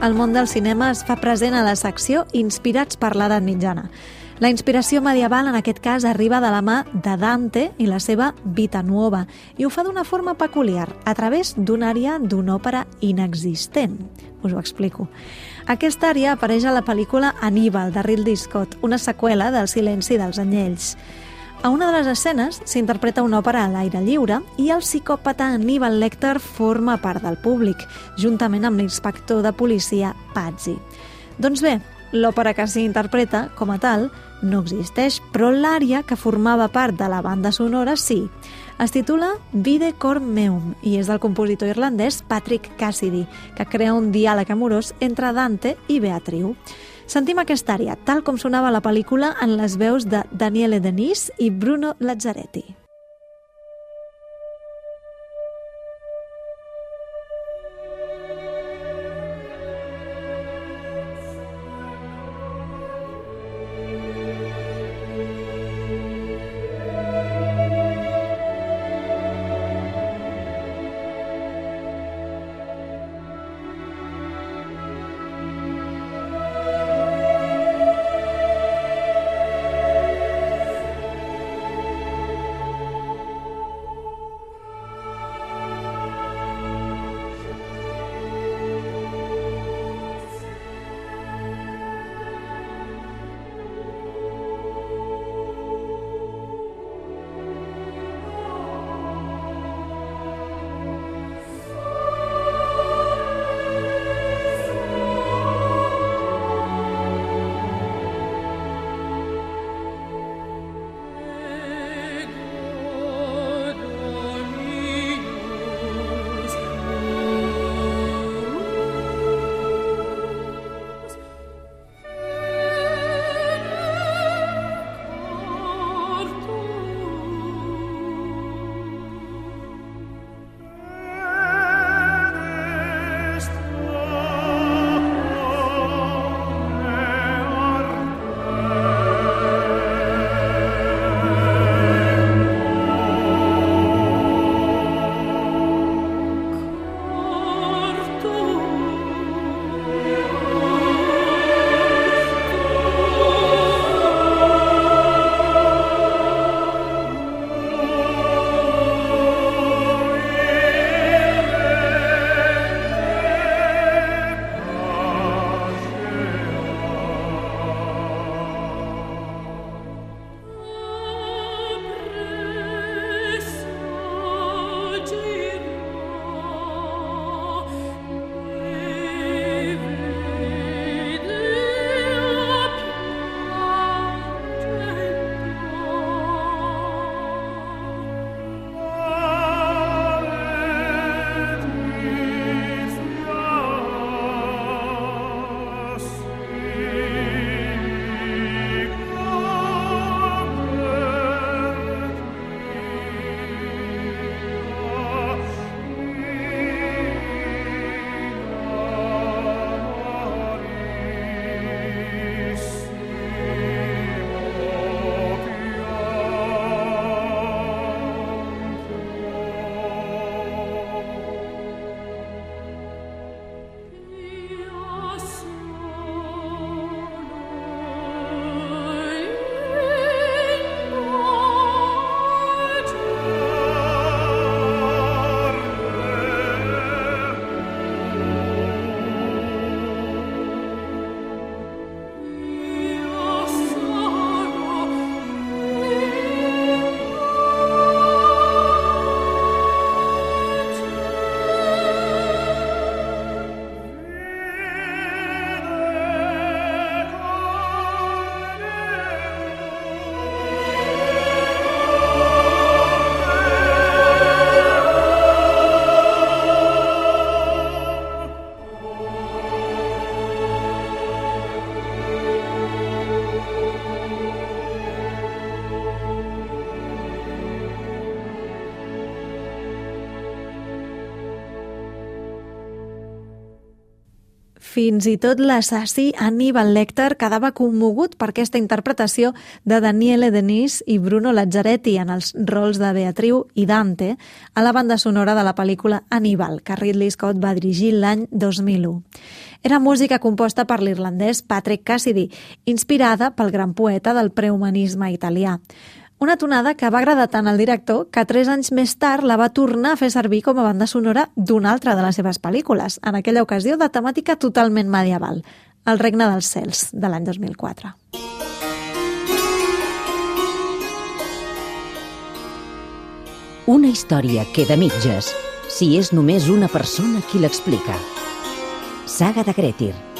el món del cinema es fa present a la secció Inspirats per l'edat mitjana. La inspiració medieval en aquest cas arriba de la mà de Dante i la seva Vita Nuova i ho fa d'una forma peculiar, a través d'una ària d'una òpera inexistent. Us ho explico. Aquesta ària apareix a la pel·lícula Anníbal, de Ridley Scott, una seqüela del Silenci dels Anyells. A una de les escenes s'interpreta una òpera a l'aire lliure i el psicòpata Hannibal Lecter forma part del públic, juntament amb l'inspector de policia Pazzi. Doncs bé, l'òpera que s'hi interpreta, com a tal, no existeix, però l'ària que formava part de la banda sonora sí. Es titula Vide Cor Meum i és del compositor irlandès Patrick Cassidy, que crea un diàleg amorós entre Dante i Beatriu. Sentim aquesta ària, tal com sonava a la pel·lícula en les veus de Daniele Denis i Bruno Lazzaretti. Fins i tot l'assassí Hannibal Lecter quedava commogut per aquesta interpretació de Daniele Denis i Bruno Lazzaretti en els rols de Beatriu i Dante a la banda sonora de la pel·lícula Hannibal, que Ridley Scott va dirigir l'any 2001. Era música composta per l'irlandès Patrick Cassidy, inspirada pel gran poeta del prehumanisme italià. Una tonada que va agradar tant al director que 3 anys més tard la va tornar a fer servir com a banda sonora d'una altra de les seves pel·lícules, en aquella ocasió de temàtica totalment medieval, El regne dels cels, de l'any 2004. Una història queda a mitges si és només una persona qui l'explica. Saga de Grettir,